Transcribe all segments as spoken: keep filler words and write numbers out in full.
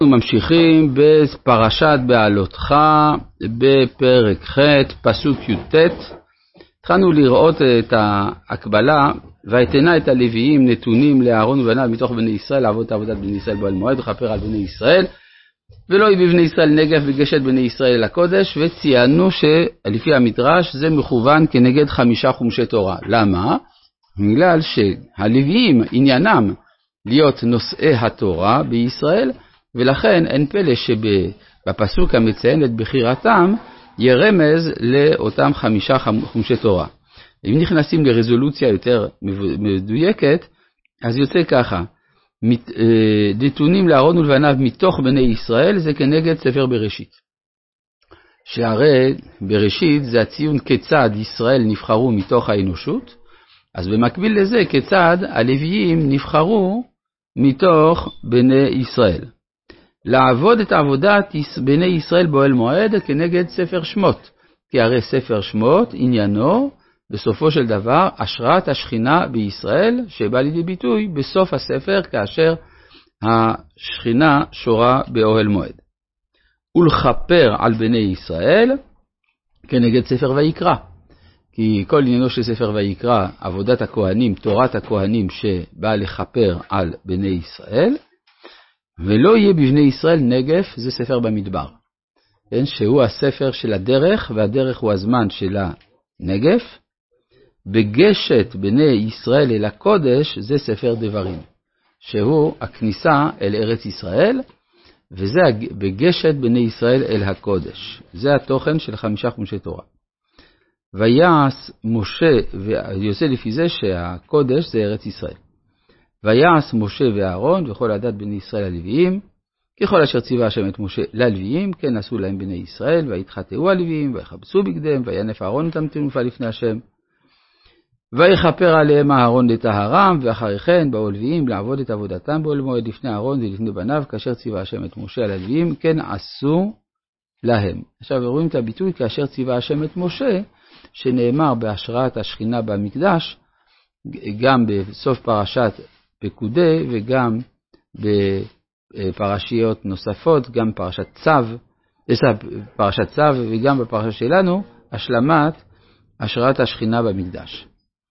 אנחנו ממשיכים בפרשת בעלותך בפרק ח' פסוק י"ט. התחלנו לראות את ההקבלה, ויתנה את הלוויים נתונים לאהרון ובניו מתוך בני ישראל לעבוד את עבודת בני ישראל באוהל מועד וכפר על בני ישראל, ולא יביא בני ישראל נגף בגשת בני ישראל אל הקודש. וציינו שלפי המדרש זה מכוון כנגד חמישה חומשי תורה. למה? בגלל שהלוויים עניינם להיות נושאי התורה בישראל, ולכן אין פלא שבפסוק המציין את בחירתם ירמז לאותם חמישה חומשי תורה. אם נכנסים לרזולוציה יותר מדויקת, אז יוצא ככה: נתונים לאהרון ולבניו מתוך בני ישראל, זה כנגד ספר בראשית. שהרי בראשית זה הציון כיצד ישראל נבחרו מתוך האנושות, אז במקביל לזה כיצד הלוויים נבחרו מתוך בני ישראל. לעבוד את עבודת בני ישראל באוהל מועד כנגד ספר שמות, כי הרי ספר שמות עניינו בסופו של דבר השראת השכינה בישראל, שבא לידי ביטוי בסוף הספר כאשר השכינה שורה באוהל מועד. ולכפר על בני ישראל כנגד ספר ויקרא, כי כל עניינו של ספר ויקרא עבודת הכהנים, תורת הכהנים שבאה לכפר על בני ישראל. ולא יהיה בבני ישראל נגף, זה ספר במדבר, כן? שהוא הספר של הדרך, והדרך הוא הזמן של הנגף. בגשת בני ישראל אל הקודש, זה ספר דברים, שהוא הכניסה אל ארץ ישראל, וזה בגשת בני ישראל אל הקודש. זה התוכן של חמישה חומשי תורה. ויעש משה, ויוצא לפי זה שהקודש זה ארץ ישראל. ויעש משה ואהרון וכל עדת בני ישראל הלוויים, ככל אשר ציווה השם את משה ללוויים, כן עשו להם בני ישראל, ויתחתהו הלוויים, ויחבצו בגדיהם, וינף אהרון אותם תנופה לפני השם. ויכפר עליהם אהרון לטהרם, ואחרי כן באו לוויים לעבוד את עבודתם באוהל מועד לפני אהרון ולפני בניו, כאשר ציווה השם את משה על הלוויים, כן עשו להם. עכשיו רואים את הביטוי כאשר ציווה השם את משה, שנאמר בהשראת השכינה במקדש, גם בסוף פרשת פקודי וגם בפרשיות נוספות, גם פרשת צו, פרשת צו וגם בפרשה שלנו, השלמת השראת השכינה במקדש.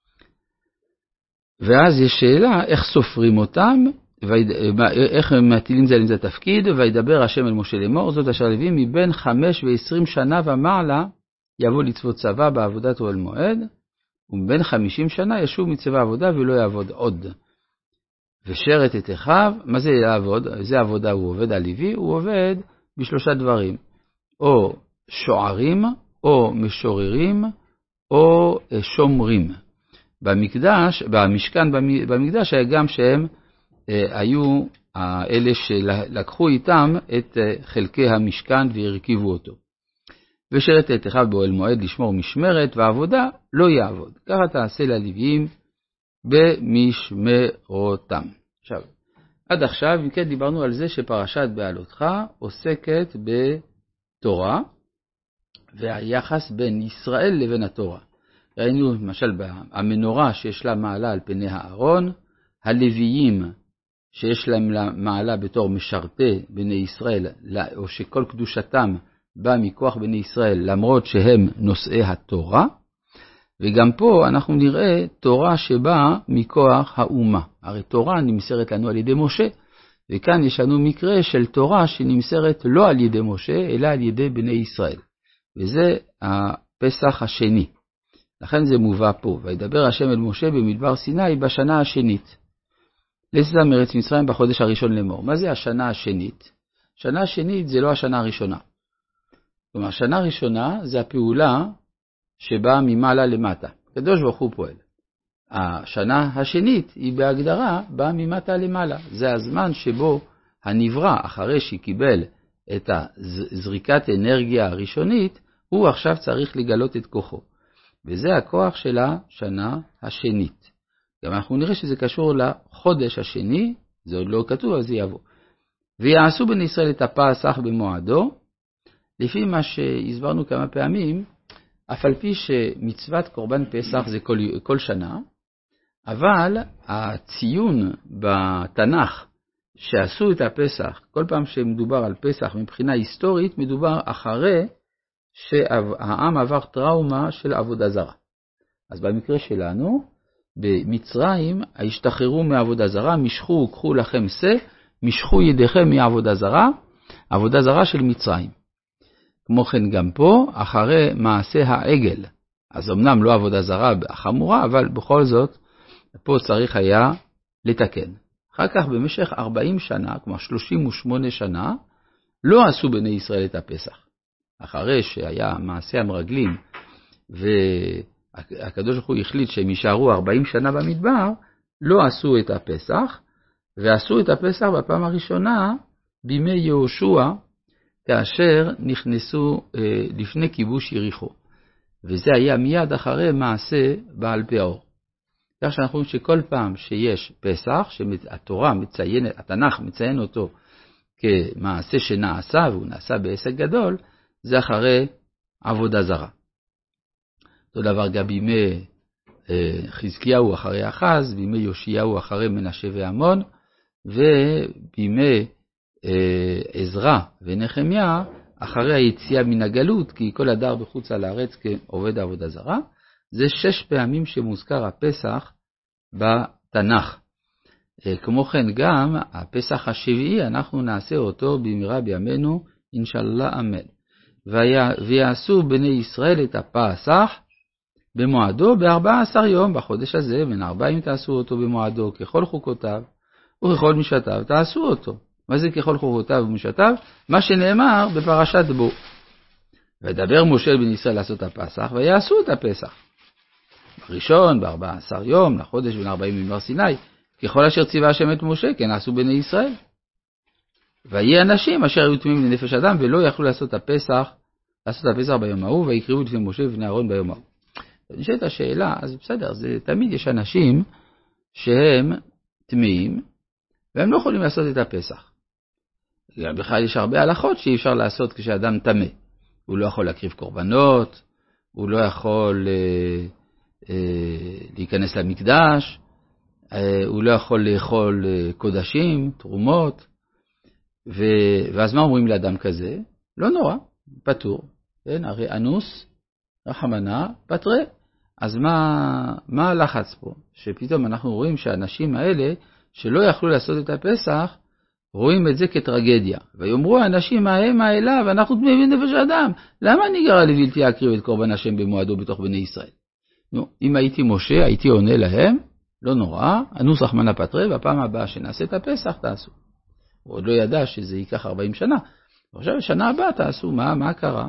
ואז יש שאלה, איך סופרים אותם, איך מטילים זה לזה תפקיד. וידבר השם אל משה לאמור, זאת אשר לוויים מבין חמש ועשרים שנה ומעלה יבוא לצוות צבא בעבודת אוהל מועד, ומבין חמישים שנה ישוב מצבא עבודה ולא יעבוד עוד. ושרת את אחיו, מה זה יעבוד? זה עבודה, הוא עובד הלוי, הוא עובד בשלושה דברים, או שוערים, או משוררים, או שומרים. במקדש, במשכן במקדש היה גם שהם היו אלה שלקחו איתם את חלקי המשכן והרכיבו אותו. ושרת את אחיו באוהל מועד לשמור משמרת, ועבודה לא יעבוד. ככה תעשה ללוויים במשמרותם. עכשיו, עד עכשיו, כן, דיברנו על זה שפרשת בעלותך עוסקת בתורה, והיחס בין ישראל לבין התורה. ראינו למשל המנורה שיש לה מעלה על פני הארון, הלוויים שיש להם מעלה בתור משרתי בני ישראל, או שכל קדושתם בא מכוח בני ישראל, למרות שהם נושאי התורה. וגם פה אנחנו נראה תורה שבאה מכוח האומה. הרי תורה נמסרת לנו על ידי משה, וכאן יש לנו מקרה של תורה שנמסרת לא על ידי משה, אלא על ידי בני ישראל. וזה הפסח השני. לכן זה מובא פה. וידבר השם אל משה במדבר סיני בשנה השנית. לצאתם מארץ מצרים בחודש הראשון לאמור. מה זה השנה השנית? שנה השנית זה לא השנה הראשונה. כלומר, השנה הראשונה זה הפעולה שבאה ממעלה למטה. קדוש ברוך הוא פועל. השנה השנית היא בהגדרה באה ממטה למעלה. זה הזמן שבו הנברא, אחרי שקיבל את הזריקת אנרגיה הראשונית, הוא עכשיו צריך לגלות את כוחו. וזה הכוח של השנה השנית. גם אנחנו נראה שזה קשור לחודש השני, זה עוד לא כתוב, אז זה יבוא. ויעשו בני ישראל את הפסח במועדו, לפי מה שהסברנו כמה פעמים, אף על פי שמצוות קורבן פסח זה כל, כל שנה, אבל הציון בתנ"ך שעשו את הפסח, כל פעם שמדובר על פסח מבחינה היסטורית, מדובר אחרי שהעם עבר טראומה של עבודה זרה. אז במקרה שלנו, במצרים, השתחררו מעבודה זרה, משכו, קחו לכם שא, משכו ידיכם מעבודה זרה, עבודה זרה של מצרים. כמו כן גם פה, אחרי מעשה העגל. אז אמנם לא עבודה זרה חמורה, אבל בכל זאת, פה צריך היה לתקן. אחר כך במשך ארבעים שנה, כמו שלושים ושמונה שנה, לא עשו בני ישראל את הפסח. אחרי שהיה מעשה המרגלים, והקדוש ברוך הוא החליט שהם יישארו ארבעים שנה במדבר, לא עשו את הפסח, ועשו את הפסח בפעם הראשונה בימי יהושע, כאשר נכנסו אה, לפני כיבוש יריחו. וזה היה מיד אחרי מעשה בעל פאור. כך שאנחנו רואים שכל פעם שיש פסח, שהתורה מציינת, התנ"ך מציין אותו כמעשה שנעשה, והוא נעשה בעסק גדול, זה אחרי עבודה זרה. אותו דבר גם בימי אה, חזקיהו אחרי אחז, בימי יאשיהו אחרי מנשה ועמון, ובימי אה, עזרא ונחמיה אחרי היציאה מן הגלות, כי כל הדר בחוץ על הארץ כעובד עבודה זרה. זה שש פעמים שמוזכר הפסח בתנ"ך. כמו כן גם הפסח השביעי, אנחנו נעשה אותו במהרה בימינו, אינשאללה אמן. ויעשו בני ישראל את הפסח במועדו ב-ארבעה עשר יום בחודש הזה, בין ארבעים תעשו אותו במועדו, ככל חוקותיו וככל משעתיו תעשו אותו. מה זה ככל חוקותיו ומשעתיו? מה שנאמר בפרשת בו. ודבר משה בן ישראל לעשות הפסח, ויעשו את הפסח. ראשון ב-ארבעה עשר יום, לחודש בין ארבעים ימים הר סיני, ככל אשר ציווה השם את משה, כן עשו בני ישראל. ויהי אנשים אשר היו תמימים לנפש אדם, ולא יכלו לעשות הפסח, לעשות הפסח ביום ההוא, ויקריבו לפני משה ובני אהרון ביום ההוא. נשאלת השאלה, אז בסדר, זה, תמיד יש אנשים שהם תמימים, והם לא יכולים לעשות את הפסח. בכלל יש הרבה הלכות שאי אפשר לעשות כשאדם תמה. הוא לא יכול להקריב קורבנות, הוא לא יכול אה, אה, להיכנס למקדש, אה, הוא לא יכול לאכול אה, קודשים, תרומות, ו... ואז מה אומרים לאדם כזה? לא נורא, פטור. כן? הרי אנוס, רחמנה, פטרה. אז מה, מה הלחץ פה? שפתאום אנחנו רואים שהאנשים האלה שלא יכלו לעשות את הפסח, רואים את זה כטרגדיה. ויאמרו האנשים ההם האלה, ואנחנו תמימים נפש האדם. למה ניגרע לבלתי להקריב את קורבן השם במועדו בתוך בני ישראל? נו, אם הייתי משה, הייתי עונה להם, לא נורא, אנוס רחמנה פטרה, והפעם הבאה שנעשה את הפסח תעשו. הוא עוד לא ידע שזה ייקח ארבעים שנה. עכשיו, שנה הבאה תעשו, מה, מה קרה?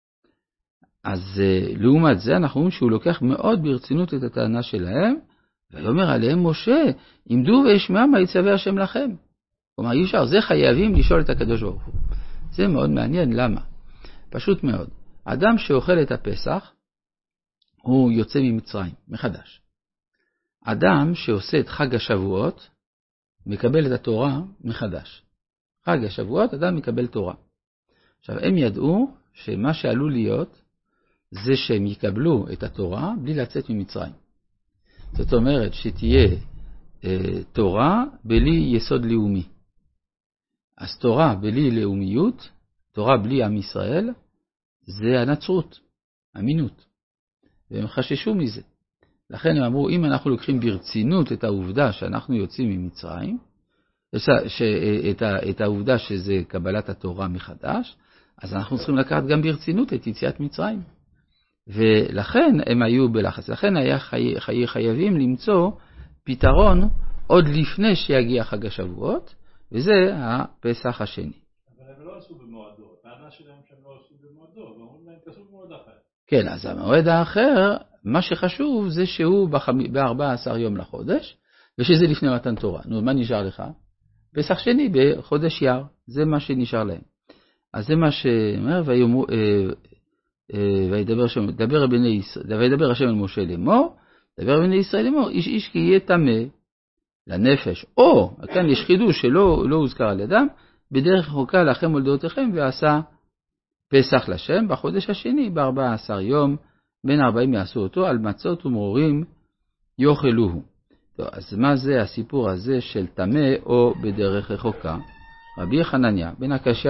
אז לעומת זה, אנחנו רואים שהוא לוקח מאוד ברצינות את הטענה שלהם, ואומר עליהם, משה, עמדו וישמע מה יצווה השם לכם. כלומר, אי אפשר, זה חייבים לשאול את הקדוש ברוך הוא. זה מאוד מעניין, למה? פשוט מאוד. אדם שאוכל את הפסח, הוא יוצא ממצרים, מחדש. אדם שעושה את חג השבועות, מקבל את התורה מחדש. חג השבועות, אדם מקבל תורה. עכשיו, הם ידעו שמה שעלול להיות, זה שהם יקבלו את התורה בלי לצאת ממצרים. זאת אומרת שתהיה אה, תורה בלי יסוד לאומי. אז תורה בלי לאומיות, תורה בלי עם ישראל, זה הנצרות, אמינות. והם חששו מזה. לכן הם אמרו, אם אנחנו לוקחים ברצינות את העובדה שאנחנו יוצאים ממצרים, את, את העובדה שזה קבלת התורה מחדש, אז אנחנו צריכים לקחת גם ברצינות את יציאת מצרים. ולכן הם היו בלחץ. לכן היה חי, חי, חייבים למצוא פתרון עוד לפני שיגיע חג השבועות, וזה הפסח השני. אבל הם לא עשו במועדו. הטענה שלהם שהם לא עשו במועדו, ואומרים להם תעשו במועד אחר. כן, אז המועד האחר, מה שחשוב זה שהוא ב-ארבעה עשר יום לחודש, ושזה לפני מתן תורה. נו, מה נשאר לך? פסח שני בחודש יר, זה מה שנשאר להם. אז זה מה שאומר, ויאמרו, וידבר השם, דבר בני ישראל, וידבר השם אל משה לאמור, דבר בני ישראל לאמור, איש איש כי יהיה טמא לנפש, או, כאן יש חידוש שלא לא הוזכר על ידם, בדרך רחוקה לכם ולדורותיכם, ועשה פסח לשם בחודש השני, ב-ארבעה עשר יום, בין ארבעים יעשו אותו, על מצות ומרורים יאכלוהו. טוב, אז מה זה הסיפור הזה של טמא או בדרך רחוקה? רבי חנניה בן הקשיא